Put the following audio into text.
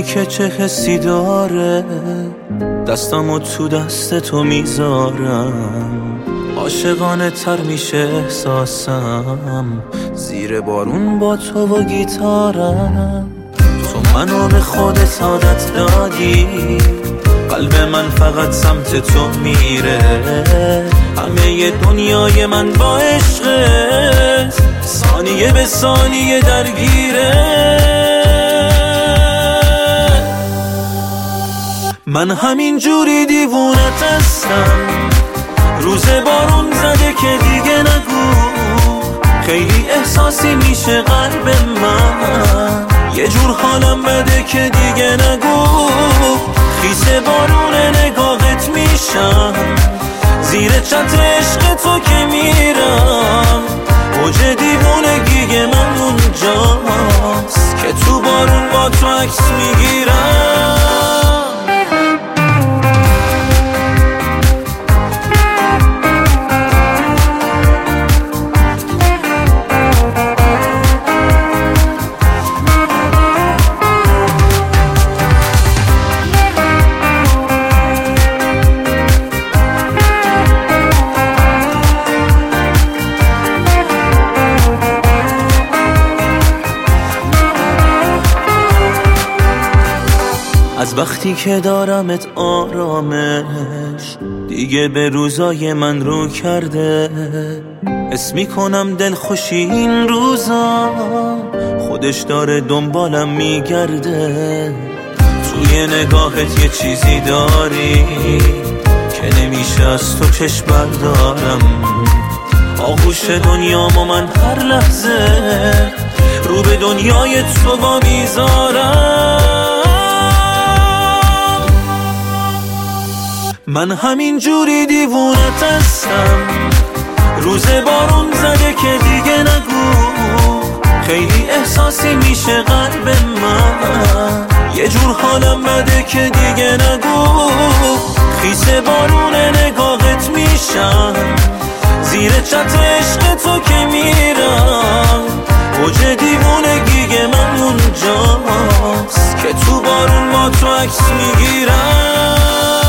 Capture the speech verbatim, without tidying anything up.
که چه حسی داره، دستمو تو دست تو میذارم، عاشقانه تر میشه احساسم، زیر بارون با تو و گیتارم. تو منو به خودت عادت دادی، قلب من فقط سمت تو میره، همه دنیای من با عشقت ثانیه به ثانیه درگیره. من همین جوری دیوونت هستم، روز بارون زده که دیگه نگو، خیلی احساسی میشه قلب من، یه جور حالم بده که دیگه نگو، خیس بارون نگاهت میشم، زیر چتر عشق تو که میرم، اوج دیوونگی من اونجاست که تو بارون با تو عکس میگیرم. از وقتی که دارمت آرامش دیگه به روزای من رو کرده، حس میکنم دل خوشی این روزا خودش داره دنبالم میگرده. توی نگاهت یه چیزی داری که نمیشه از تو چشم بردارم، آغوش دنیامو من هر لحظه رو به دنیای تو با میذارم. من همین جوری دیوونت هستم، روز بارون زده که دیگه نگو، خیلی احساسی میشه قلب من، یه جور حالم بده که دیگه نگو، خیس بارون نگاهت میشم، زیر چتر عشق تو که میرم، اوج دیوونگی من اونجاست که تو بارون با تو عکس میگیرم.